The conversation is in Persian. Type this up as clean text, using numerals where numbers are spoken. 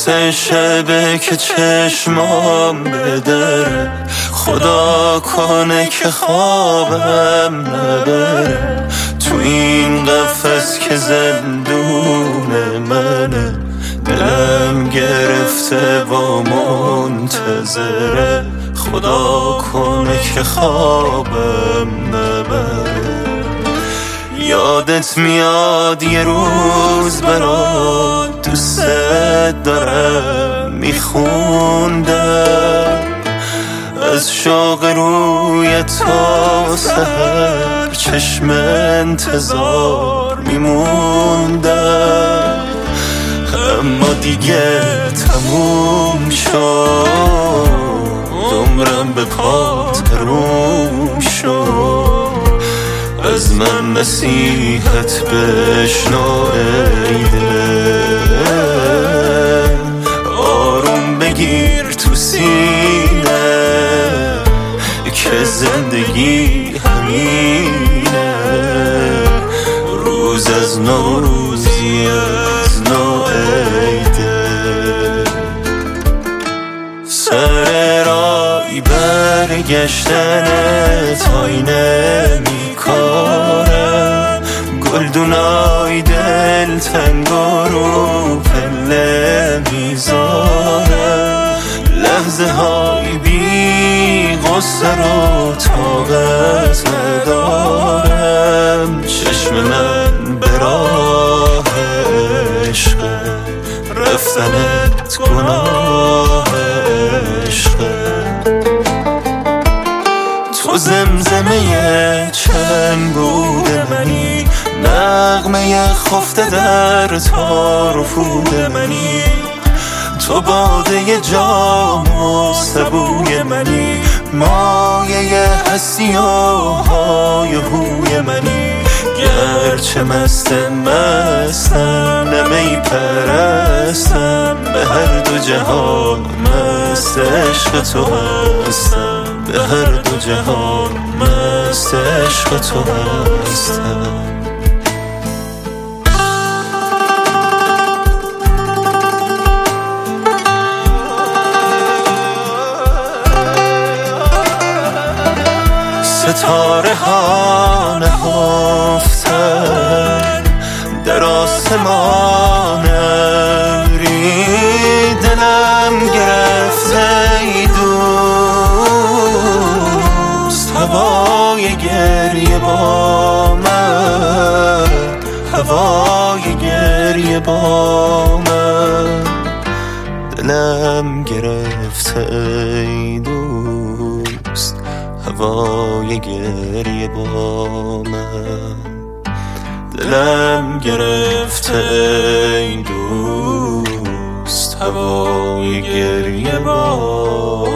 سه شبه که چشمام بدره، خدا کنه که خوابم نبره. تو این قفس که زندون منه، دلم گرفته و منتظره، خدا کنه که خوابم نبره. یادت میاد یه روز برات دوست دارم میخوندم، از شوق روی تا سحر چشم انتظار میموندم. اما دیگه تموم شد، عمرم به پات حروم شد. از من نصیحت بشنو ای دل، آروم بگیر تو سینه که زندگی همینه. روز از نو روزی از نو ای دل. سر رای برگشتن تای نمیکنم، گلدونای دل تنگا رو پله میذارم. لحظه های بی غصه رو طاقت ندارم. چشم من به راه عشقه، رفتنت گناه عشقه. تو زمزمه چنگ بود منی، نغمه خفته در تار و پود منی. تو باده جام و سبوی منی، مایه هستی و های هوی منی. گرچه مستم نمی پرستم، به هر دو جهان مست عشق تو هستم. به هر دو جهان مست عشق تو هستم. ستاره ها نهفتن در آسمان ابری، دلم گرفته ای دوست. هوای گریه با من، هوای گریه با من. دلم گرفته ای دوست، هوای گریه با من. دلم گرفته ای دوست، هوای گریه با